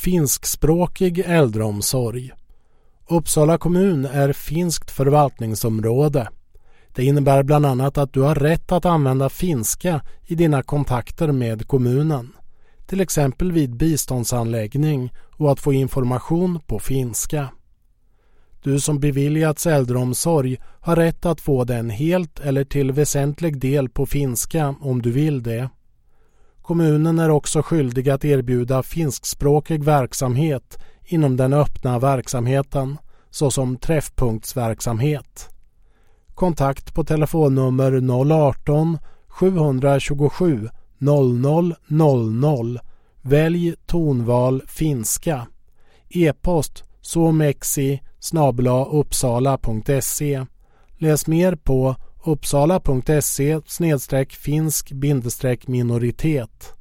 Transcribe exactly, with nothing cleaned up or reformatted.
Finskspråkig äldreomsorg. Uppsala kommun är finskt förvaltningsområde. Det innebär bland annat att du har rätt att använda finska i dina kontakter med kommunen, till exempel vid biståndsanläggning och att få information på finska. Du som beviljats äldreomsorg har rätt att få den helt eller till väsentlig del på finska om du vill det. Kommunen är också skyldig att erbjuda finskspråkig verksamhet inom den öppna verksamheten, såsom träffpunktsverksamhet. Kontakt på telefonnummer noll ett åtta sju två sju noll noll noll noll. Välj tonval finska. E-post somexi snabel-a uppsala punkt se. Läs mer på uppsala punkt se snedstreck finsk bindestreck minoritet.